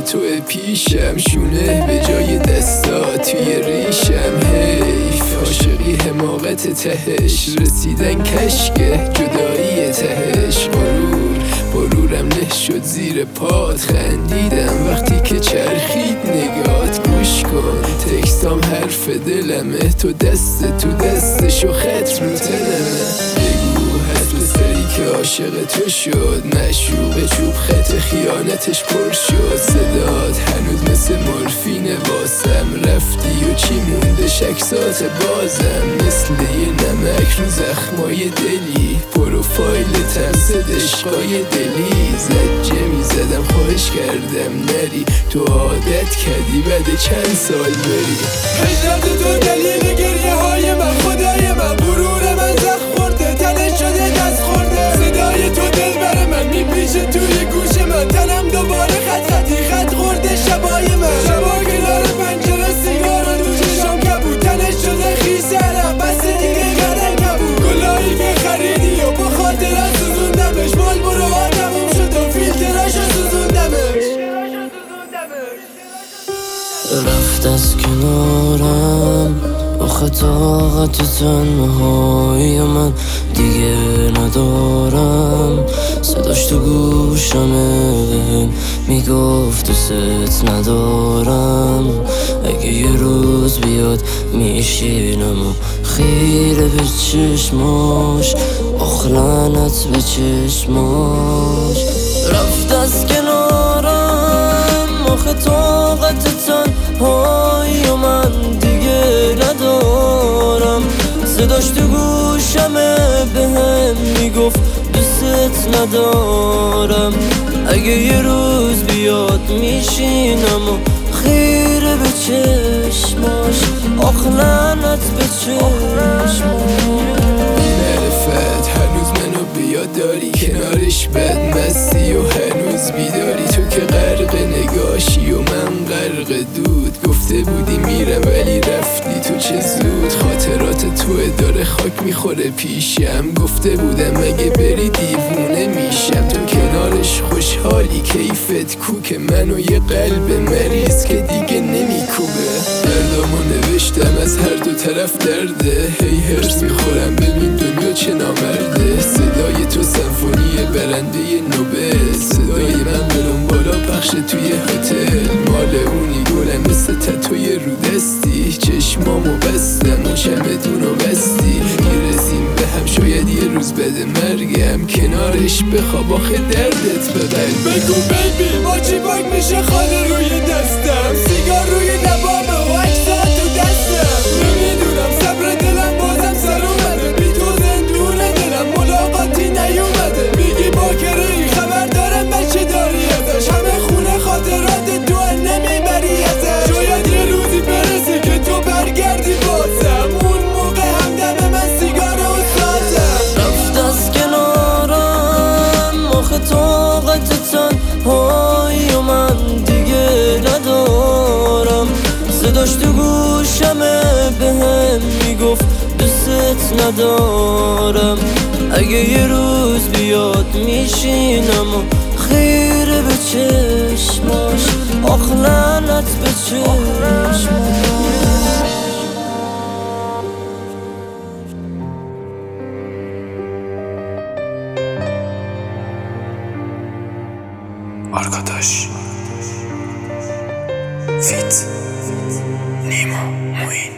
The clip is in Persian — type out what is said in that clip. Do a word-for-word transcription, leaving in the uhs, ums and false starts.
تو پیشم، شونه به جای دستا توی ریشم. حیف عاشقی حماقت تهش، رسیدن کشکه جدایی تهش. غرور غرورم نه شد زیر پات، خندیدم وقتی که چرخید نگات. گوش کن تکستام حرف دلمه، تو دست تو دستشو خط رو تنمه. بگو هست پسری که عاشق تو شد، مشوق چوب خط خیانتش پر شد. صدات هنوز مثل مورفینه واسم، رفتی و چی مونده شکسات بازم. مثل یه نمک رو زخمای دلی، پروفایلتم صد عشقای دلی. زجه میزدم خواهش کردم نری، تو عادت کردی بعد چند سال بری. هجرت تو دلیل گریه های من، خدای من غرور من زخم خورده، تنش شده دست خورده. صدای تو دل بر من میپیشه توی گوش من، تنم دوباره خط خطی خط خورده شبای من. شبا کنار پنجره سیگار تو چشام کبود، تنش شده خیس عرق بس دیگه گردن کبود. گلایی که خریدی و با خاطرت سوزوندمش، مال برو ها تموم شد و فیلتراشو سوزوندمش. رفت از کنارم آخه طاقت تنهایی من دیگه ندارم. صداش تو گوشمه بهم میگفت دوست ندارم. اگه یه روز بیاد میشینم و خیره به چشماش، آخ لعنت به چشماش. رفت از کنارم آخه طاقت تنهایی من دیگه ندارم. صداش تو گوشمه بهم میگفت دوست ندارم. اگه یه روز بیاد میشینم و خیره به چشماش، آخ لعنت به چشماش. نرفت هنوز منو بیاد داری، کنارش بد مستی و هنوز بیداری. تو که غرق نگاشی و من غرق دود، گفته بودی میرم ولی رفتی تو چه زود. خاطرات توه داره خاک میخوره پیشم، گفته بودم اگه بری دیوونه میشم. تو کنارش خوشحالی کیفت کوک منو یه قلب مریض که دیگه نمیکوبه. دردامو نوشتم از هر دو طرف درده، هی هرس میخورم ببین دنیا چه نامرده. صدای تو سمفونی برنده نوبل، صدای من برم بالا پخش توی هتل. مال اونی گلم مثل تتوی رو دستی، چشمامو بستم و چمدونو بستی. میرسیم به هم شاید یه روز بده مرگم، کنارش بخواب آخه دردت ببر. بگو بیبی با چی پاک میشه خانه روی دستم، سیگار روی لبامه و عکسات تو دستم. نمیدونم صبر دلم بازم سر اومده، بی تو زندون دلم ملاقاتی نیومده. میگی باکره ای خبر دارم بچه داری ازش، همه خونه خاطرات تو نمیبری ازش. شاید یه روزی برسه که تو برگردی بازم، اون موقع همدم من سیگار و سازم. رفت از کنارم آخه طاقت تنهایی من دیگه ندارم. صداش تو گوشمه بهم میگفت دوست ندارم. اگه یه روز بیاد میشینم و خیره به چشماش، آخ لعنت به چشماش. آرکاداش فیت نیما موین.